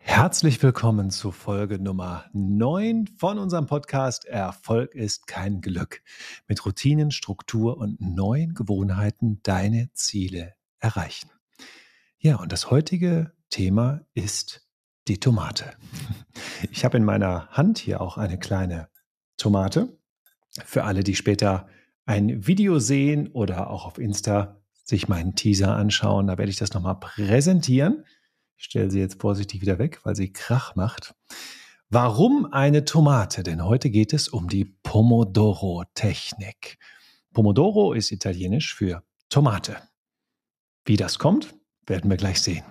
Herzlich willkommen zu Folge Nummer 9 von unserem Podcast Erfolg ist kein Glück. Mit Routinen, Struktur und neuen Gewohnheiten deine Ziele erreichen. Ja, und das heutige Thema ist die Tomate. Ich habe in meiner Hand hier auch eine kleine Tomate. Für alle, die später ein Video sehen oder auch auf Insta sich meinen Teaser anschauen, da werde ich das nochmal präsentieren. Ich stelle sie jetzt vorsichtig wieder weg, weil sie Krach macht. Warum eine Tomate? Denn heute geht es um die Pomodoro-Technik. Pomodoro ist italienisch für Tomate. Wie das kommt, werden wir gleich sehen.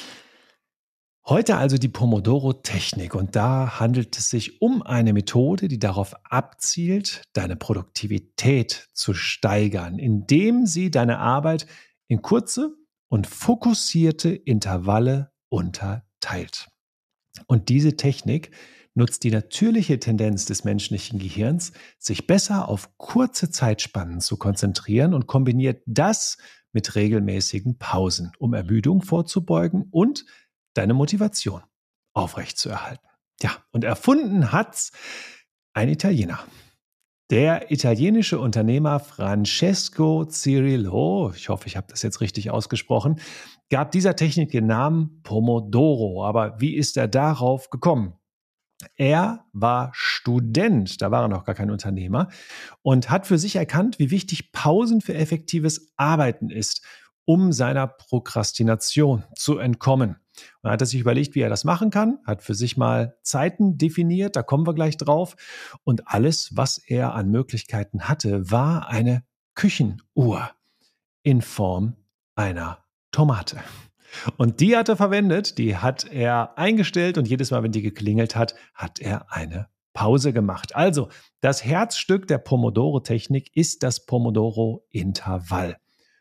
Heute also die Pomodoro-Technik und da handelt es sich um eine Methode, die darauf abzielt, deine Produktivität zu steigern, indem sie deine Arbeit in kurze und fokussierte Intervalle unterteilt. Und diese Technik nutzt die natürliche Tendenz des menschlichen Gehirns, sich besser auf kurze Zeitspannen zu konzentrieren und kombiniert das mit regelmäßigen Pausen, um Ermüdung vorzubeugen und deine Motivation aufrechtzuerhalten. Ja, und erfunden hat's ein Italiener. Der italienische Unternehmer Francesco Cirillo, ich hoffe, ich habe das jetzt richtig ausgesprochen, gab dieser Technik den Namen Pomodoro. Aber wie ist er darauf gekommen? Er war Student, da war er noch gar kein Unternehmer, und hat für sich erkannt, wie wichtig Pausen für effektives Arbeiten ist, um seiner Prokrastination zu entkommen. Und hat er sich überlegt, wie er das machen kann, hat für sich mal Zeiten definiert, da kommen wir gleich drauf. Und alles, was er an Möglichkeiten hatte, war eine Küchenuhr in Form einer Tomate. Und die hat er verwendet, die hat er eingestellt und jedes Mal, wenn die geklingelt hat, hat er eine Pause gemacht. Also, das Herzstück der Pomodoro-Technik ist das Pomodoro-Intervall.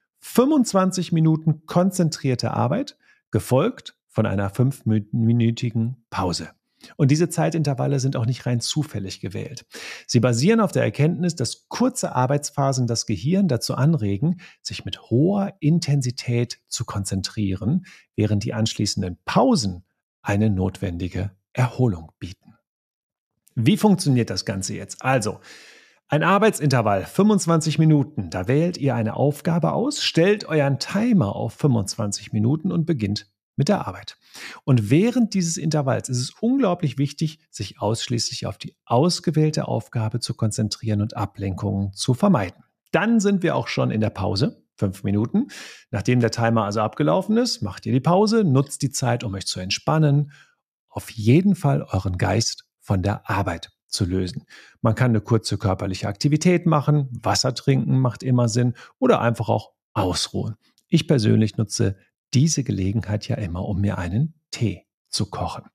25 Minuten konzentrierte Arbeit, gefolgt von einer 5-minütigen Pause. Und diese Zeitintervalle sind auch nicht rein zufällig gewählt. Sie basieren auf der Erkenntnis, dass kurze Arbeitsphasen das Gehirn dazu anregen, sich mit hoher Intensität zu konzentrieren, während die anschließenden Pausen eine notwendige Erholung bieten. Wie funktioniert das Ganze jetzt? Also, ein Arbeitsintervall, 25 Minuten. Da wählt ihr eine Aufgabe aus, stellt euren Timer auf 25 Minuten und beginnt mit der Arbeit. Und während dieses Intervalls ist es unglaublich wichtig, sich ausschließlich auf die ausgewählte Aufgabe zu konzentrieren und Ablenkungen zu vermeiden. Dann sind wir auch schon in der Pause, 5 Minuten. Nachdem der Timer also abgelaufen ist, macht ihr die Pause, nutzt die Zeit, um euch zu entspannen. Auf jeden Fall euren Geist von der Arbeit zu lösen. Man kann eine kurze körperliche Aktivität machen, Wasser trinken macht immer Sinn oder einfach auch ausruhen. Ich persönlich nutze diese Gelegenheit ja immer, um mir einen Tee zu kochen.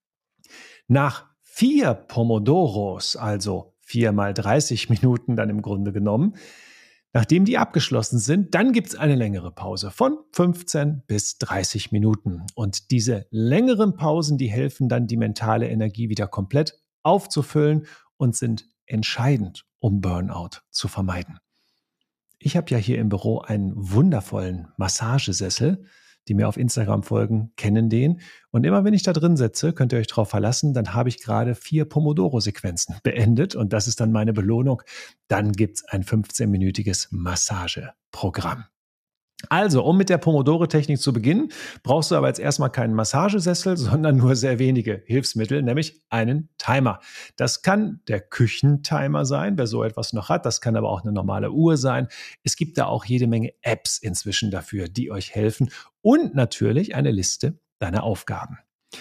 Nach 4 Pomodoros, also 4 mal 30 Minuten dann im Grunde genommen, nachdem die abgeschlossen sind, dann gibt es eine längere Pause von 15 bis 30 Minuten. Und diese längeren Pausen, die helfen dann, die mentale Energie wieder komplett aufzufüllen und sind entscheidend, um Burnout zu vermeiden. Ich habe ja hier im Büro einen wundervollen Massagesessel. Die mir auf Instagram folgen, kennen den. Und immer wenn ich da drin sitze, könnt ihr euch darauf verlassen, dann habe ich gerade 4 Pomodoro-Sequenzen beendet und das ist dann meine Belohnung. Dann gibt es ein 15-minütiges Massageprogramm. Also, um mit der Pomodoro-Technik zu beginnen, brauchst du aber jetzt erstmal keinen Massagesessel, sondern nur sehr wenige Hilfsmittel, nämlich einen Timer. Das kann der Küchentimer sein, wer so etwas noch hat. Das kann aber auch eine normale Uhr sein. Es gibt da auch jede Menge Apps inzwischen dafür, die euch helfen. Und natürlich eine Liste deiner Aufgaben.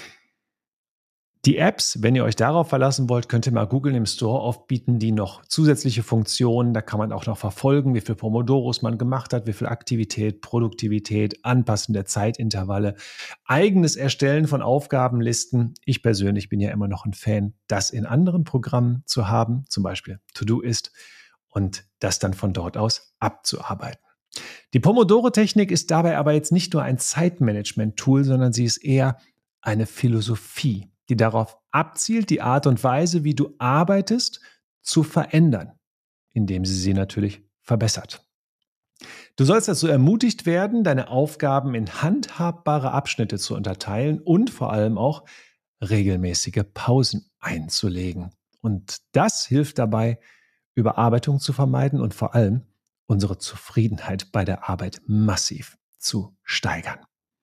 Die Apps, wenn ihr euch darauf verlassen wollt, könnt ihr mal googeln im Store. Oft bieten die noch zusätzliche Funktionen. Da kann man auch noch verfolgen, wie viel Pomodoros man gemacht hat, wie viel Aktivität, Produktivität, Anpassen der Zeitintervalle, eigenes Erstellen von Aufgabenlisten. Ich persönlich bin ja immer noch ein Fan, das in anderen Programmen zu haben, zum Beispiel Todoist, und das dann von dort aus abzuarbeiten. Die Pomodoro-Technik ist dabei aber jetzt nicht nur ein Zeitmanagement-Tool, sondern sie ist eher eine Philosophie, die darauf abzielt, die Art und Weise, wie du arbeitest, zu verändern, indem sie natürlich verbessert. Du sollst dazu ermutigt werden, deine Aufgaben in handhabbare Abschnitte zu unterteilen und vor allem auch regelmäßige Pausen einzulegen. Und das hilft dabei, Überarbeitung zu vermeiden und vor allem unsere Zufriedenheit bei der Arbeit massiv zu steigern.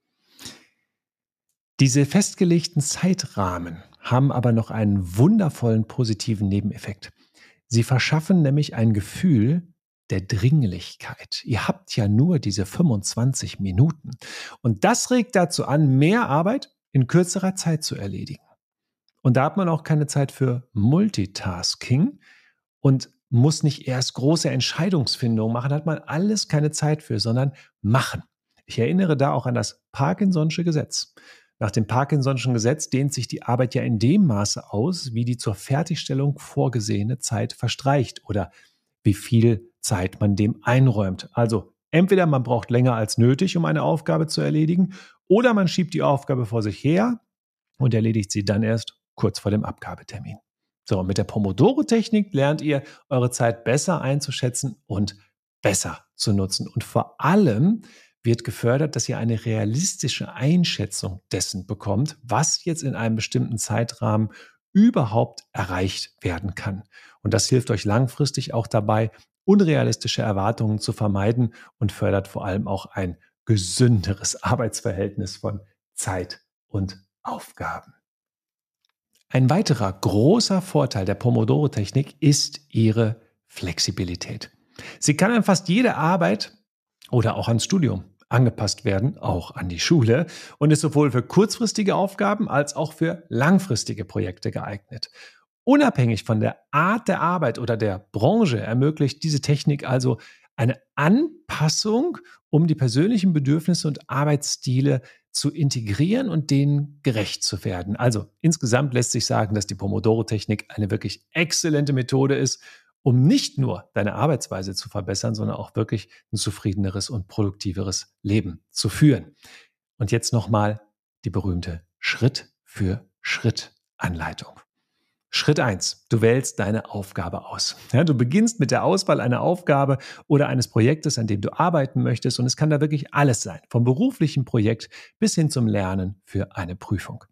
Diese festgelegten Zeitrahmen haben aber noch einen wundervollen positiven Nebeneffekt. Sie verschaffen nämlich ein Gefühl der Dringlichkeit. Ihr habt ja nur diese 25 Minuten. Und das regt dazu an, mehr Arbeit in kürzerer Zeit zu erledigen. Und da hat man auch keine Zeit für Multitasking und muss nicht erst große Entscheidungsfindungen machen, da hat man alles keine Zeit für, sondern machen. Ich erinnere da auch an das Parkinson'sche Gesetz. Nach dem Parkinson'schen Gesetz dehnt sich die Arbeit ja in dem Maße aus, wie die zur Fertigstellung vorgesehene Zeit verstreicht oder wie viel Zeit man dem einräumt. Also entweder man braucht länger als nötig, um eine Aufgabe zu erledigen, oder man schiebt die Aufgabe vor sich her und erledigt sie dann erst kurz vor dem Abgabetermin. So, und mit der Pomodoro-Technik lernt ihr, eure Zeit besser einzuschätzen und besser zu nutzen. Und vor allem wird gefördert, dass ihr eine realistische Einschätzung dessen bekommt, was jetzt in einem bestimmten Zeitrahmen überhaupt erreicht werden kann. Und das hilft euch langfristig auch dabei, unrealistische Erwartungen zu vermeiden und fördert vor allem auch ein gesünderes Arbeitsverhältnis von Zeit und Aufgaben. Ein weiterer großer Vorteil der Pomodoro-Technik ist ihre Flexibilität. Sie kann an fast jede Arbeit oder auch ans Studium angepasst werden, auch an die Schule, und ist sowohl für kurzfristige Aufgaben als auch für langfristige Projekte geeignet. Unabhängig von der Art der Arbeit oder der Branche ermöglicht diese Technik also eine Anpassung, um die persönlichen Bedürfnisse und Arbeitsstile zu integrieren und denen gerecht zu werden. Also insgesamt lässt sich sagen, dass die Pomodoro-Technik eine wirklich exzellente Methode ist, um nicht nur deine Arbeitsweise zu verbessern, sondern auch wirklich ein zufriedeneres und produktiveres Leben zu führen. Und jetzt nochmal die berühmte Schritt-für-Schritt-Anleitung. Schritt 1: Du wählst deine Aufgabe aus. Ja, du beginnst mit der Auswahl einer Aufgabe oder eines Projektes, an dem du arbeiten möchtest. Und es kann da wirklich alles sein, vom beruflichen Projekt bis hin zum Lernen für eine Prüfung.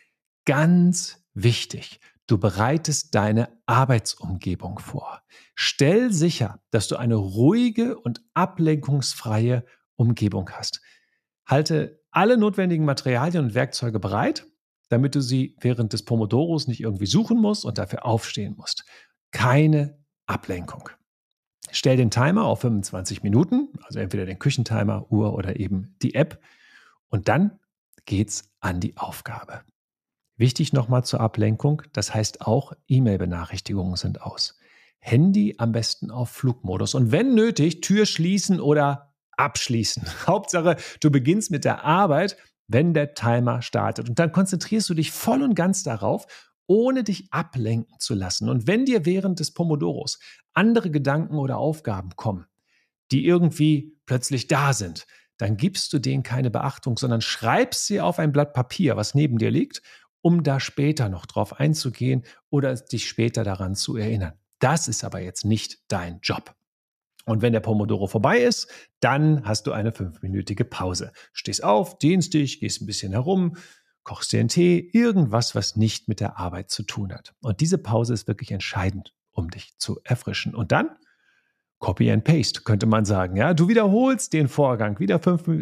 Ganz wichtig: Du bereitest deine Arbeitsumgebung vor. Stell sicher, dass du eine ruhige und ablenkungsfreie Umgebung hast. Halte alle notwendigen Materialien und Werkzeuge bereit, damit du sie während des Pomodoros nicht irgendwie suchen musst und dafür aufstehen musst. Keine Ablenkung. Stell den Timer auf 25 Minuten, also entweder den Küchentimer, Uhr oder eben die App, und dann geht's an die Aufgabe. Wichtig nochmal zur Ablenkung, das heißt auch E-Mail-Benachrichtigungen sind aus. Handy am besten auf Flugmodus und wenn nötig, Tür schließen oder abschließen. Hauptsache, du beginnst mit der Arbeit, wenn der Timer startet. Und dann konzentrierst du dich voll und ganz darauf, ohne dich ablenken zu lassen. Und wenn dir während des Pomodoros andere Gedanken oder Aufgaben kommen, die irgendwie plötzlich da sind, dann gibst du denen keine Beachtung, sondern schreibst sie auf ein Blatt Papier, was neben dir liegt, um da später noch drauf einzugehen oder dich später daran zu erinnern. Das ist aber jetzt nicht dein Job. Und wenn der Pomodoro vorbei ist, dann hast du eine 5-minütige Pause. Stehst auf, dehnst dich, gehst ein bisschen herum, kochst dir einen Tee, irgendwas, was nicht mit der Arbeit zu tun hat. Und diese Pause ist wirklich entscheidend, um dich zu erfrischen. Und dann Copy and Paste, könnte man sagen. Ja, du wiederholst den Vorgang, wieder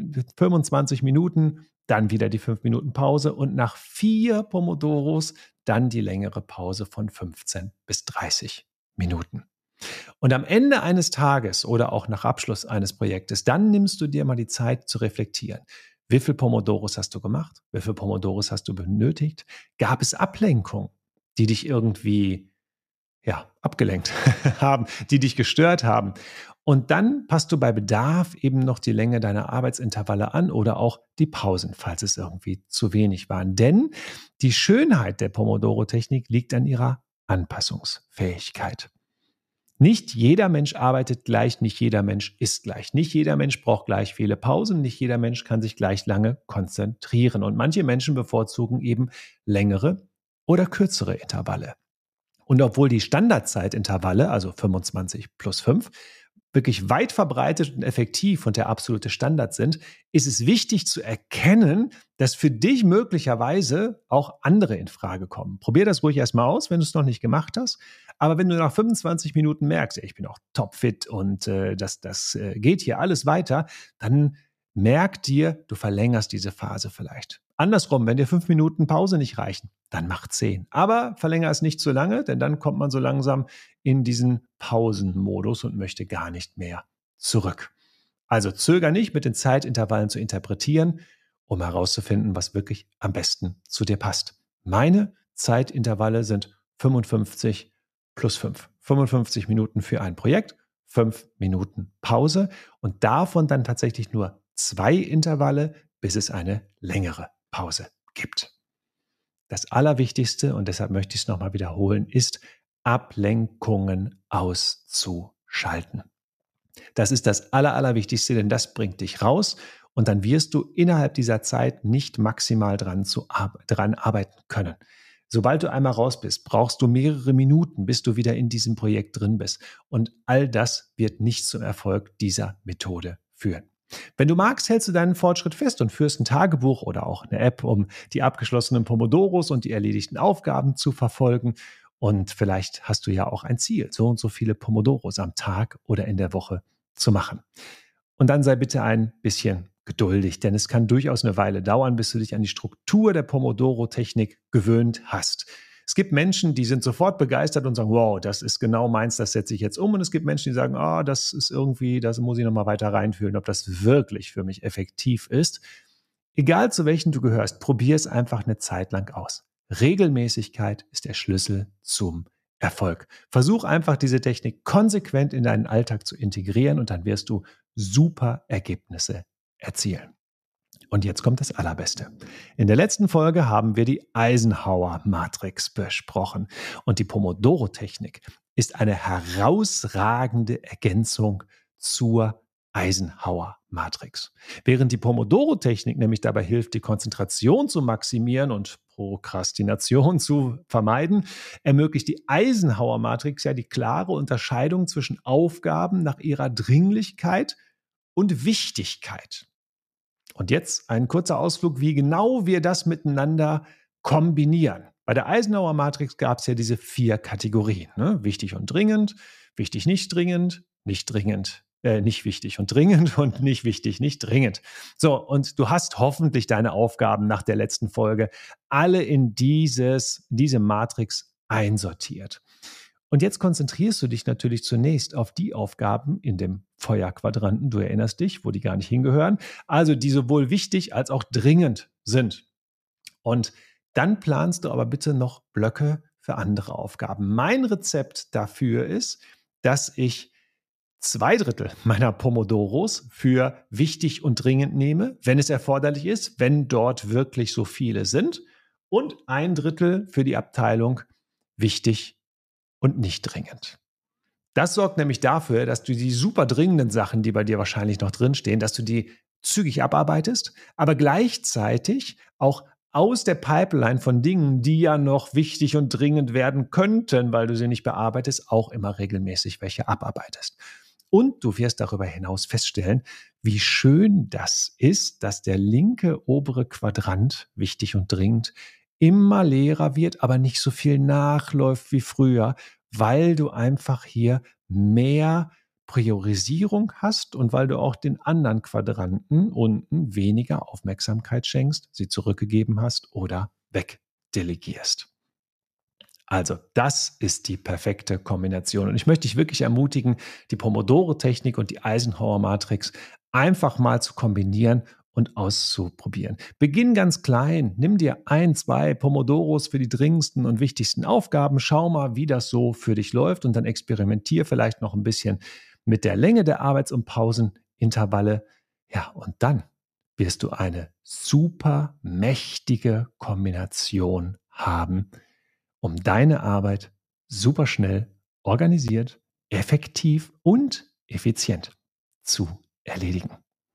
25 Minuten, dann wieder die 5 Minuten Pause und nach 4 Pomodoros dann die längere Pause von 15 bis 30 Minuten. Und am Ende eines Tages oder auch nach Abschluss eines Projektes, dann nimmst du dir mal die Zeit zu reflektieren. Wie viele Pomodoros hast du gemacht? Wie viele Pomodoros hast du benötigt? Gab es Ablenkungen, die dich irgendwie abgelenkt haben, die dich gestört haben? Und dann passt du bei Bedarf eben noch die Länge deiner Arbeitsintervalle an oder auch die Pausen, falls es irgendwie zu wenig waren. Denn die Schönheit der Pomodoro-Technik liegt an ihrer Anpassungsfähigkeit. Nicht jeder Mensch arbeitet gleich, nicht jeder Mensch ist gleich. Nicht jeder Mensch braucht gleich viele Pausen, nicht jeder Mensch kann sich gleich lange konzentrieren. Und manche Menschen bevorzugen eben längere oder kürzere Intervalle. Und obwohl die Standardzeitintervalle, also 25 plus 5, wirklich weit verbreitet und effektiv und der absolute Standard sind, ist es wichtig zu erkennen, dass für dich möglicherweise auch andere in Frage kommen. Probier das ruhig erstmal aus, wenn du es noch nicht gemacht hast. Aber wenn du nach 25 Minuten merkst, ich bin auch topfit und das geht hier alles weiter, dann merk dir, du verlängerst diese Phase vielleicht. Andersrum, wenn dir 5 Minuten Pause nicht reichen, dann mach 10. Aber verlänger es nicht zu lange, denn dann kommt man so langsam in diesen Pausenmodus und möchte gar nicht mehr zurück. Also zöger nicht, mit den Zeitintervallen zu interpretieren, um herauszufinden, was wirklich am besten zu dir passt. Meine Zeitintervalle sind 55 plus 5. 55 Minuten für ein Projekt, 5 Minuten Pause und davon dann tatsächlich nur 2 Intervalle, bis es eine längere Pause gibt. Das Allerwichtigste, und deshalb möchte ich es nochmal wiederholen, ist, Ablenkungen auszuschalten. Das ist das Allerwichtigste, denn das bringt dich raus und dann wirst du innerhalb dieser Zeit nicht maximal dran arbeiten können. Sobald du einmal raus bist, brauchst du mehrere Minuten, bis du wieder in diesem Projekt drin bist. Und all das wird nicht zum Erfolg dieser Methode führen. Wenn du magst, hältst du deinen Fortschritt fest und führst ein Tagebuch oder auch eine App, um die abgeschlossenen Pomodoros und die erledigten Aufgaben zu verfolgen. Und vielleicht hast du ja auch ein Ziel, so und so viele Pomodoros am Tag oder in der Woche zu machen. Und dann sei bitte ein bisschen geduldig, denn es kann durchaus eine Weile dauern, bis du dich an die Struktur der Pomodoro-Technik gewöhnt hast. Es gibt Menschen, die sind sofort begeistert und sagen, wow, das ist genau meins, das setze ich jetzt um. Und es gibt Menschen, die sagen, das ist irgendwie, das muss ich nochmal weiter reinfühlen, ob das wirklich für mich effektiv ist. Egal zu welchen du gehörst, probier es einfach eine Zeit lang aus. Regelmäßigkeit ist der Schlüssel zum Erfolg. Versuch einfach diese Technik konsequent in deinen Alltag zu integrieren und dann wirst du super Ergebnisse erzielen. Und jetzt kommt das Allerbeste. In der letzten Folge haben wir die Eisenhower-Matrix besprochen. Und die Pomodoro-Technik ist eine herausragende Ergänzung zur Eisenhower-Matrix. Während die Pomodoro-Technik nämlich dabei hilft, die Konzentration zu maximieren und Prokrastination zu vermeiden, ermöglicht die Eisenhower-Matrix ja die klare Unterscheidung zwischen Aufgaben nach ihrer Dringlichkeit und Wichtigkeit. Und jetzt ein kurzer Ausflug, wie genau wir das miteinander kombinieren. Bei der Eisenhower-Matrix gab es ja diese 4 Kategorien. Ne? Wichtig und dringend, wichtig nicht dringend, nicht wichtig und dringend und nicht wichtig, nicht dringend. So, und du hast hoffentlich deine Aufgaben nach der letzten Folge alle in diese Matrix einsortiert. Und jetzt konzentrierst du dich natürlich zunächst auf die Aufgaben in dem Feuerquadranten, du erinnerst dich, wo die gar nicht hingehören, also die sowohl wichtig als auch dringend sind. Und dann planst du aber bitte noch Blöcke für andere Aufgaben. Mein Rezept dafür ist, dass ich 2/3 meiner Pomodoros für wichtig und dringend nehme, wenn es erforderlich ist, wenn dort wirklich so viele sind, und 1/3 für die Abteilung wichtig und nicht dringend. Das sorgt nämlich dafür, dass du die super dringenden Sachen, die bei dir wahrscheinlich noch drinstehen, dass du die zügig abarbeitest, aber gleichzeitig auch aus der Pipeline von Dingen, die ja noch wichtig und dringend werden könnten, weil du sie nicht bearbeitest, auch immer regelmäßig welche abarbeitest. Und du wirst darüber hinaus feststellen, wie schön das ist, dass der linke obere Quadrant, wichtig und dringend, immer leerer wird, aber nicht so viel nachläuft wie früher, weil du einfach hier mehr Priorisierung hast und weil du auch den anderen Quadranten unten weniger Aufmerksamkeit schenkst, sie zurückgegeben hast oder wegdelegierst. Also, das ist die perfekte Kombination. Und ich möchte dich wirklich ermutigen, die Pomodoro-Technik und die Eisenhower-Matrix einfach mal zu kombinieren und auszuprobieren. Beginn ganz klein, nimm dir 1, 2 Pomodoros für die dringendsten und wichtigsten Aufgaben, schau mal, wie das so für dich läuft und dann experimentier vielleicht noch ein bisschen mit der Länge der Arbeits- und Pausenintervalle. Ja, und dann wirst du eine super mächtige Kombination haben, um deine Arbeit super schnell, organisiert, effektiv und effizient zu erledigen.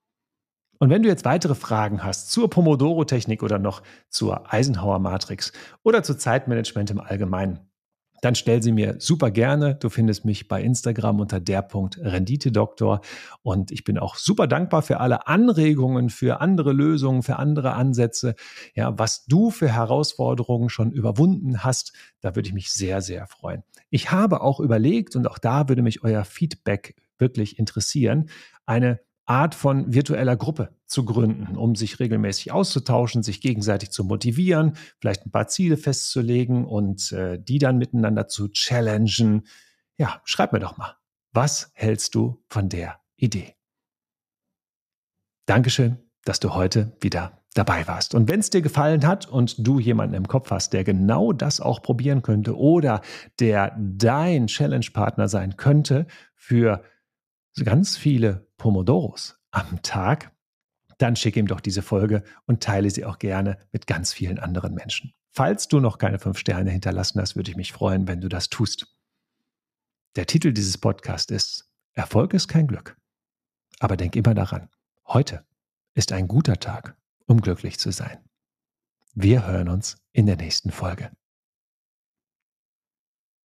Und wenn du jetzt weitere Fragen hast zur Pomodoro-Technik oder noch zur Eisenhower-Matrix oder zu Zeitmanagement im Allgemeinen, dann stell sie mir super gerne. Du findest mich bei Instagram unter _Renditedoktor. Und ich bin auch super dankbar für alle Anregungen, für andere Lösungen, für andere Ansätze. Ja, was du für Herausforderungen schon überwunden hast, da würde ich mich sehr, sehr freuen. Ich habe auch überlegt, und auch da würde mich euer Feedback wirklich interessieren, eine Art von virtueller Gruppe zu gründen, um sich regelmäßig auszutauschen, sich gegenseitig zu motivieren, vielleicht ein paar Ziele festzulegen und die dann miteinander zu challengen. Ja, schreib mir doch mal, was hältst du von der Idee? Dankeschön, dass du heute wieder dabei warst. Und wenn es dir gefallen hat und du jemanden im Kopf hast, der genau das auch probieren könnte oder der dein Challenge-Partner sein könnte für ganz viele Pomodoros am Tag, dann schick ihm doch diese Folge und teile sie auch gerne mit ganz vielen anderen Menschen. Falls du noch keine 5 Sterne hinterlassen hast, würde ich mich freuen, wenn du das tust. Der Titel dieses Podcasts ist Erfolg ist kein Glück. Aber denk immer daran, heute ist ein guter Tag, um glücklich zu sein. Wir hören uns in der nächsten Folge.